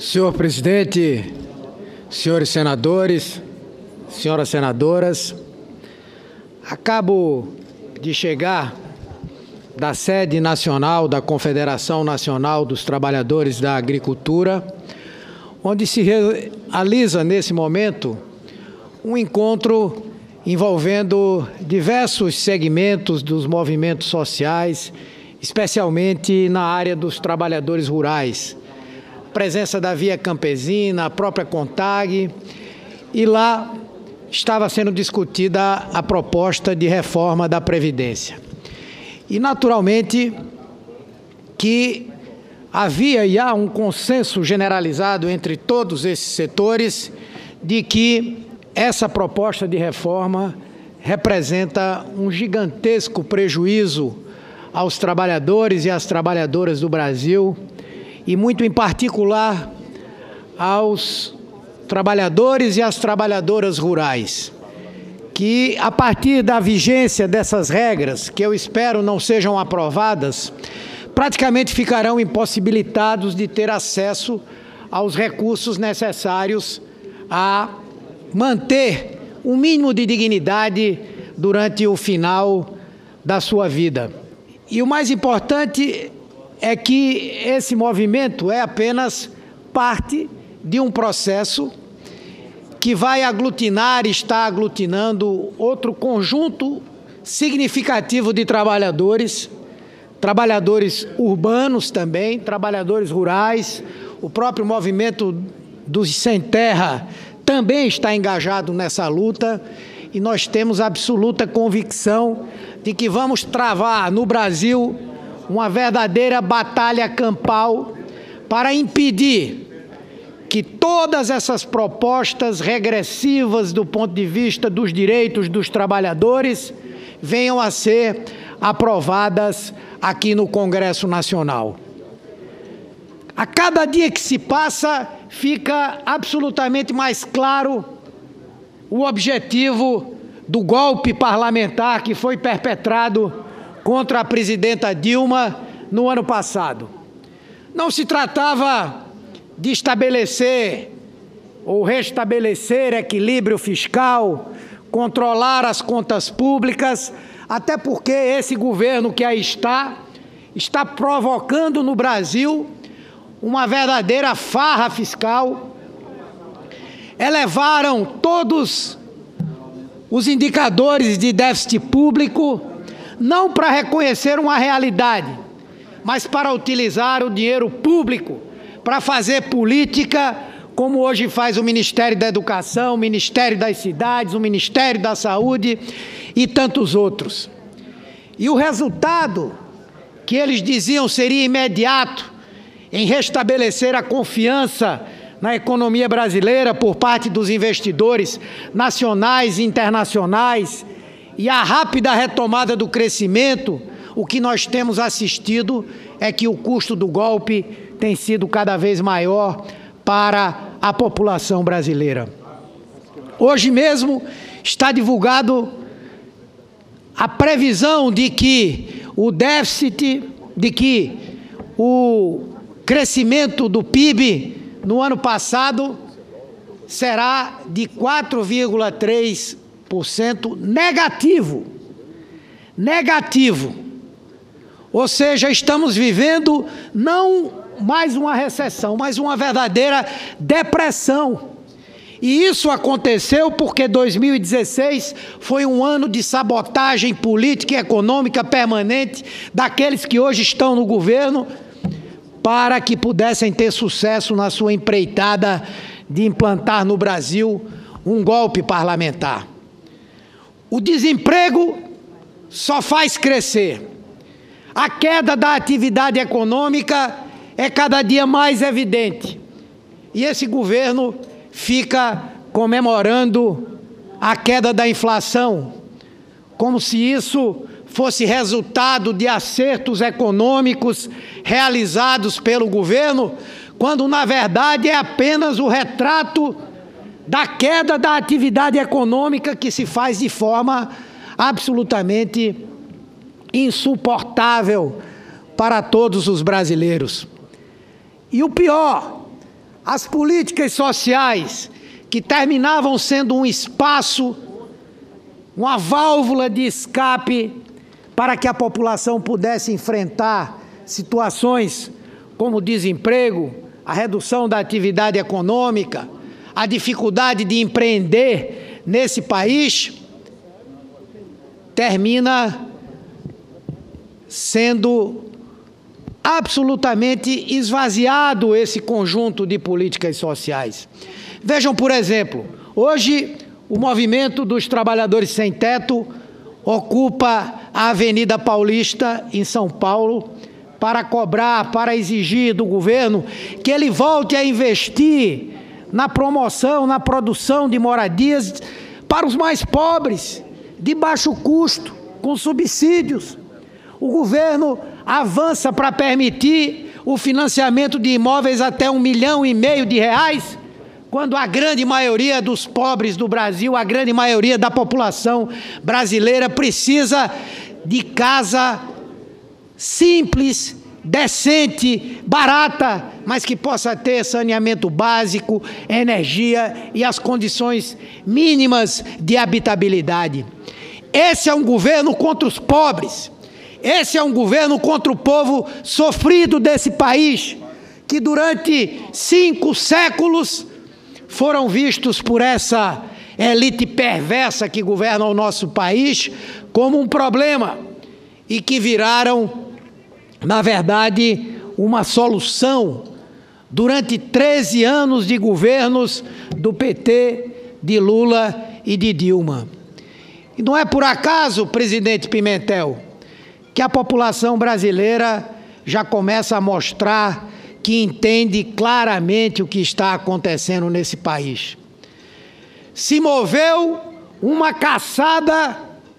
Senhor presidente, senhores senadores, senhoras senadoras, acabo de chegar da sede nacional da Confederação Nacional dos Trabalhadores da Agricultura, onde se realiza nesse momento um encontro envolvendo diversos segmentos dos movimentos sociais, especialmente na área dos trabalhadores rurais. Presença da Via Campesina, a própria CONTAG, e lá estava sendo discutida a proposta de reforma da Previdência. E, naturalmente, que havia e há um consenso generalizado entre todos esses setores de que essa proposta de reforma representa um gigantesco prejuízo aos trabalhadores e às trabalhadoras do Brasil, e muito em particular aos trabalhadores e às trabalhadoras rurais, que a partir da vigência dessas regras, que eu espero não sejam aprovadas, praticamente ficarão impossibilitados de ter acesso aos recursos necessários a manter um mínimo de dignidade durante o final da sua vida. E o mais importante é que esse movimento é apenas parte de um processo que vai aglutinar e está aglutinando outro conjunto significativo de trabalhadores, trabalhadores urbanos também, trabalhadores rurais. O próprio movimento dos sem terra também está engajado nessa luta, e nós temos absoluta convicção de que vamos travar no Brasil uma verdadeira batalha campal para impedir que todas essas propostas regressivas do ponto de vista dos direitos dos trabalhadores venham a ser aprovadas aqui no Congresso Nacional. A cada dia que se passa, fica absolutamente mais claro o objetivo do golpe parlamentar que foi perpetrado contra a presidenta Dilma no ano passado. Não se tratava de estabelecer ou restabelecer equilíbrio fiscal, controlar as contas públicas, até porque esse governo que aí está provocando no Brasil uma verdadeira farra fiscal. Elevaram todos os indicadores de déficit público, não para reconhecer uma realidade, mas para utilizar o dinheiro público para fazer política, como hoje faz o Ministério da Educação, o Ministério das Cidades, o Ministério da Saúde e tantos outros. E o resultado, que eles diziam seria imediato, em restabelecer a confiança na economia brasileira por parte dos investidores nacionais e internacionais, e a rápida retomada do crescimento, o que nós temos assistido é que o custo do golpe tem sido cada vez maior para a população brasileira. Hoje mesmo está divulgado a previsão de que o déficit, de que o crescimento do PIB no ano passado será de 4,3% negativo. Negativo. Ou seja, estamos vivendo não mais uma recessão, mas uma verdadeira depressão. E isso aconteceu porque 2016 foi um ano de sabotagem política e econômica permanente daqueles que hoje estão no governo, para que pudessem ter sucesso na sua empreitada de implantar no Brasil um golpe parlamentar. O desemprego só faz crescer. A queda da atividade econômica é cada dia mais evidente. E esse governo fica comemorando a queda da inflação, como se isso fosse resultado de acertos econômicos realizados pelo governo, quando, na verdade, é apenas o retrato da queda da atividade econômica que se faz de forma absolutamente insuportável para todos os brasileiros. E o pior, as políticas sociais que terminavam sendo um espaço, uma válvula de escape para que a população pudesse enfrentar situações como desemprego, a redução da atividade econômica, a dificuldade de empreender nesse país, termina sendo absolutamente esvaziado esse conjunto de políticas sociais. Vejam, por exemplo, hoje o movimento dos trabalhadores sem teto ocupa a Avenida Paulista, em São Paulo, para cobrar, para exigir do governo que ele volte a investir na promoção, na produção de moradias para os mais pobres, de baixo custo, com subsídios. O governo avança para permitir o financiamento de imóveis até R$1,5 milhão de reais, quando a grande maioria dos pobres do Brasil, a grande maioria da população brasileira precisa de casa simples, decente, barata, mas que possa ter saneamento básico, energia e as condições mínimas de habitabilidade. Esse é um governo contra os pobres. Esse é um governo contra o povo sofrido desse país, que durante 5 séculos foram vistos por essa elite perversa que governa o nosso país como um problema e que viraram, na verdade, uma solução durante 13 anos de governos do PT, de Lula e de Dilma. E não é por acaso, presidente Pimentel, que a população brasileira já começa a mostrar que entende claramente o que está acontecendo nesse país. Se moveu uma caçada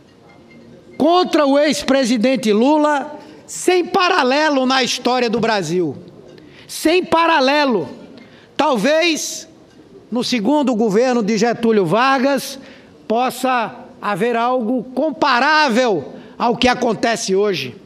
contra o ex-presidente Lula sem paralelo na história do Brasil. Sem paralelo. Talvez, no segundo governo de Getúlio Vargas, possa haver algo comparável ao que acontece hoje.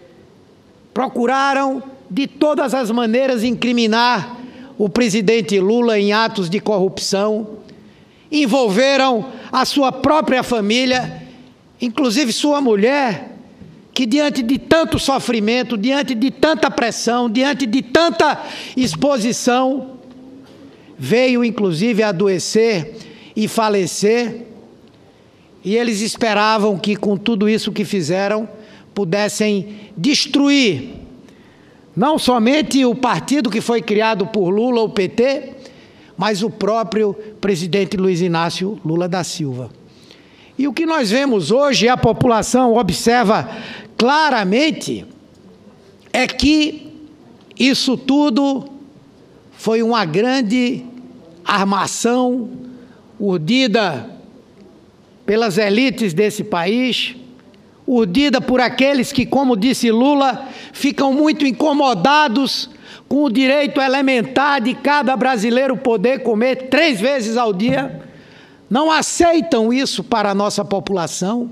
Procuraram, de todas as maneiras, incriminar o presidente Lula em atos de corrupção, envolveram a sua própria família, inclusive sua mulher, que diante de tanto sofrimento, diante de tanta pressão, diante de tanta exposição, veio inclusive a adoecer e falecer, e eles esperavam que com tudo isso que fizeram, pudessem destruir não somente o partido que foi criado por Lula, o PT, mas o próprio presidente Luiz Inácio Lula da Silva. E o que nós vemos hoje, a população observa claramente, é que isso tudo foi uma grande armação urdida pelas elites desse país, urdida por aqueles que, como disse Lula, ficam muito incomodados com o direito elementar de cada brasileiro poder comer 3 vezes ao dia, não aceitam isso para a nossa população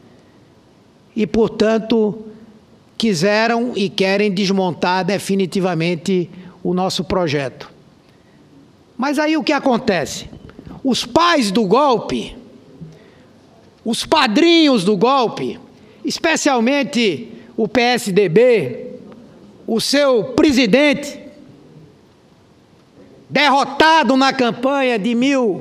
e, portanto, quiseram e querem desmontar definitivamente o nosso projeto. Mas aí o que acontece? Os pais do golpe, os padrinhos do golpe, especialmente o PSDB, o seu presidente, derrotado na campanha de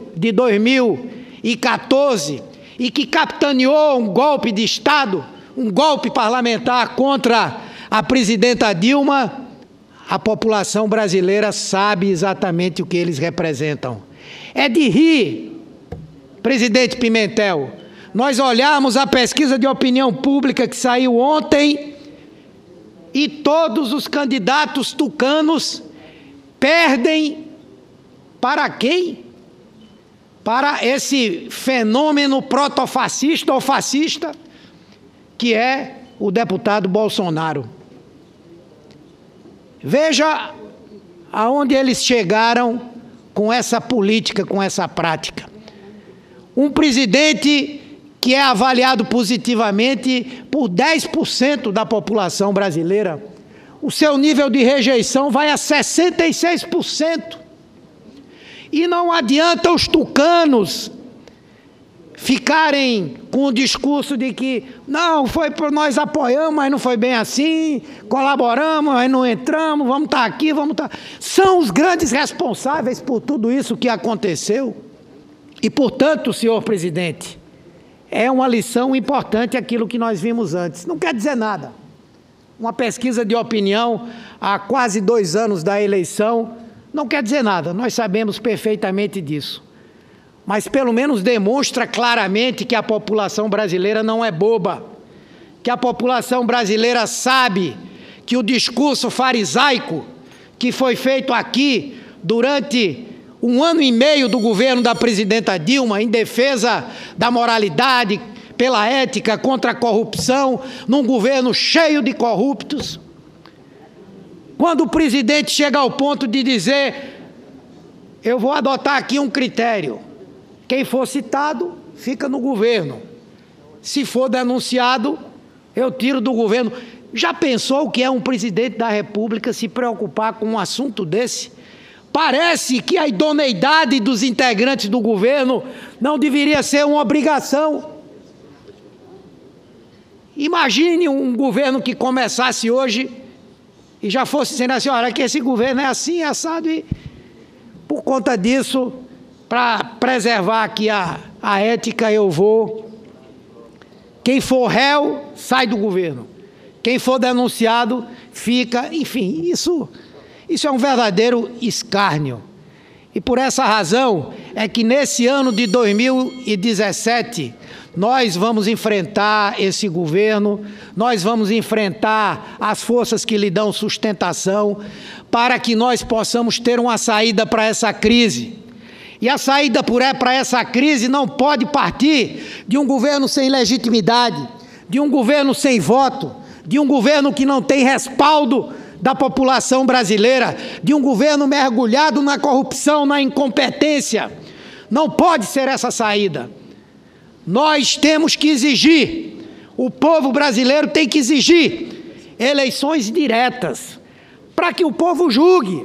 2014 e que capitaneou um golpe de Estado, um golpe parlamentar contra a presidenta Dilma, a população brasileira sabe exatamente o que eles representam. É de rir, presidente Pimentel, nós olharmos a pesquisa de opinião pública que saiu ontem e todos os candidatos tucanos perdem para quem? Para esse fenômeno protofascista ou fascista que é o deputado Bolsonaro. Veja aonde eles chegaram com essa política, com essa prática. Um presidente que é avaliado positivamente por 10% da população brasileira. O seu nível de rejeição vai a 66%. E não adianta os tucanos ficarem com o discurso de que não, nós apoiamos, mas não foi bem assim, colaboramos, mas não entramos, vamos estar aqui, vamos estar... São os grandes responsáveis por tudo isso que aconteceu. E, portanto, senhor presidente, é uma lição importante aquilo que nós vimos antes. Não quer dizer nada. Uma pesquisa de opinião há quase 2 anos da eleição não quer dizer nada, nós sabemos perfeitamente disso. Mas pelo menos demonstra claramente que a população brasileira não é boba, que a população brasileira sabe que o discurso farisaico que foi feito aqui durante 1 ano e meio do governo da presidenta Dilma, em defesa da moralidade, pela ética, contra a corrupção, num governo cheio de corruptos, quando o presidente chega ao ponto de dizer: eu vou adotar aqui um critério, quem for citado fica no governo, se for denunciado eu tiro do governo. Já pensou o que é um presidente da República se preocupar com um assunto desse? Parece que a idoneidade dos integrantes do governo não deveria ser uma obrigação. Imagine um governo que começasse hoje e já fosse dizendo assim: olha, que esse governo é assim, assado, e por conta disso, para preservar aqui a ética, eu vou... Quem for réu, sai do governo. Quem for denunciado, fica... Enfim, isso é um verdadeiro escárnio. E por essa razão é que nesse ano de 2017... nós vamos enfrentar esse governo, nós vamos enfrentar as forças que lhe dão sustentação, para que nós possamos ter uma saída para essa crise. E a saída para essa crise não pode partir de um governo sem legitimidade, de um governo sem voto, de um governo que não tem respaldo da população brasileira, de um governo mergulhado na corrupção, na incompetência. Não pode ser essa saída. Nós temos que exigir, o povo brasileiro tem que exigir eleições diretas, para que o povo julgue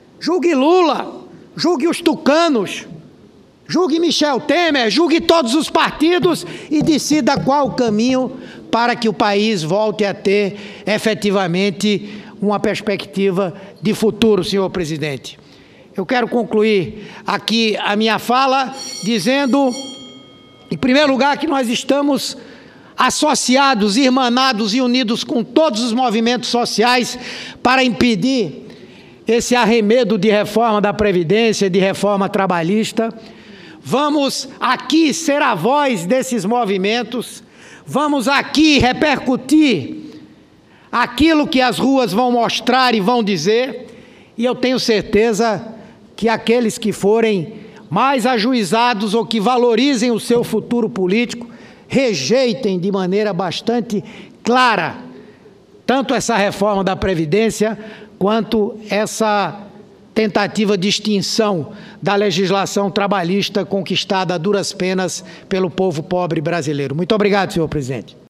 Lula, julgue os tucanos, julgue Michel Temer, julgue todos os partidos e decida qual o caminho para que o país volte a ter efetivamente uma perspectiva de futuro, senhor presidente. Eu quero concluir aqui a minha fala dizendo... em primeiro lugar, que nós estamos associados, irmanados e unidos com todos os movimentos sociais para impedir esse arremedo de reforma da Previdência, de reforma trabalhista. Vamos aqui ser a voz desses movimentos, vamos aqui repercutir aquilo que as ruas vão mostrar e vão dizer, e eu tenho certeza que aqueles que forem mais ajuizados ou que valorizem o seu futuro político, rejeitem de maneira bastante clara tanto essa reforma da Previdência quanto essa tentativa de extinção da legislação trabalhista conquistada a duras penas pelo povo pobre brasileiro. Muito obrigado, senhor presidente.